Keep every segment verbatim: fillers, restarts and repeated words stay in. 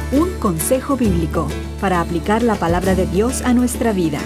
Un consejo bíblico para aplicar la palabra de Dios a nuestra vida.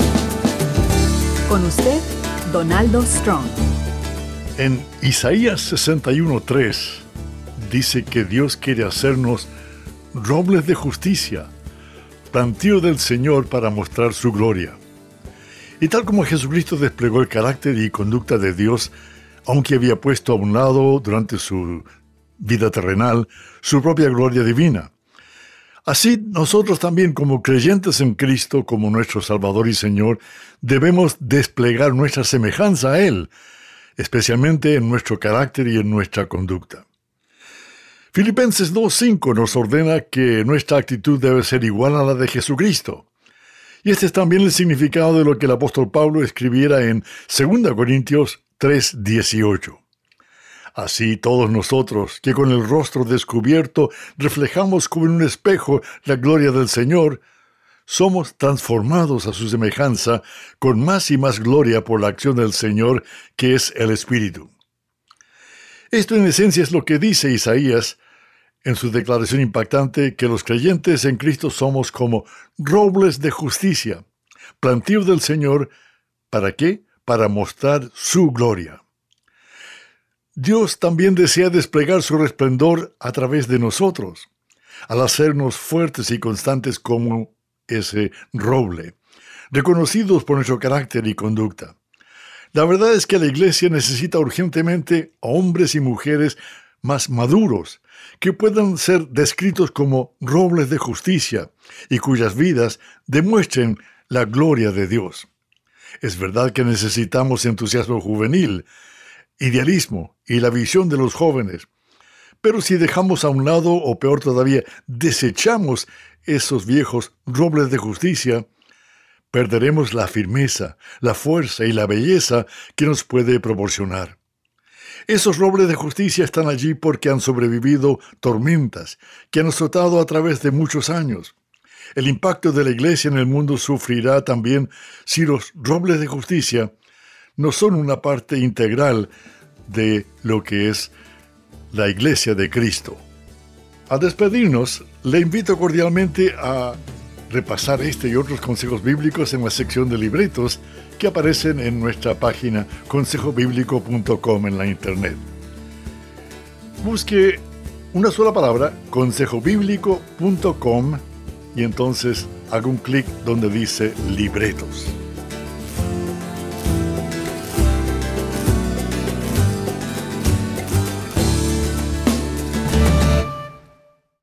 Con usted, Donaldo Strong. En Isaías sesenta y uno tres dice que Dios quiere hacernos robles de justicia, plantío del Señor para mostrar su gloria. Y tal como Jesucristo desplegó el carácter y conducta de Dios, aunque había puesto a un lado durante su vida terrenal su propia gloria divina. Así, nosotros también, como creyentes en Cristo, como nuestro Salvador y Señor, debemos desplegar nuestra semejanza a Él, especialmente en nuestro carácter y en nuestra conducta. Filipenses dos cinco nos ordena que nuestra actitud debe ser igual a la de Jesucristo. Y este es también el significado de lo que el apóstol Pablo escribiera en dos Corintios tres dieciocho. Así todos nosotros, que con el rostro descubierto reflejamos como en un espejo la gloria del Señor, somos transformados a su semejanza con más y más gloria por la acción del Señor, que es el Espíritu. Esto en esencia es lo que dice Isaías en su declaración impactante, que los creyentes en Cristo somos como robles de justicia, plantío del Señor. ¿Para qué? Para mostrar su gloria. Dios también desea desplegar su resplendor a través de nosotros, al hacernos fuertes y constantes como ese roble, reconocidos por nuestro carácter y conducta. La verdad es que la Iglesia necesita urgentemente a hombres y mujeres más maduros, que puedan ser descritos como robles de justicia y cuyas vidas demuestren la gloria de Dios. Es verdad que necesitamos entusiasmo juvenil, idealismo y la visión de los jóvenes, pero si dejamos a un lado, o peor todavía, desechamos esos viejos robles de justicia, perderemos la firmeza, la fuerza y la belleza que nos puede proporcionar. Esos robles de justicia están allí porque han sobrevivido tormentas que han azotado a través de muchos años. El impacto de la Iglesia en el mundo sufrirá también si los robles de justicia no son una parte integral de lo que es la Iglesia de Cristo. Al despedirnos, le invito cordialmente a repasar este y otros consejos bíblicos en la sección de libretos que aparecen en nuestra página consejo bíblico punto com en la internet. Busque una sola palabra, consejo bíblico punto com, y entonces haga un clic donde dice libretos.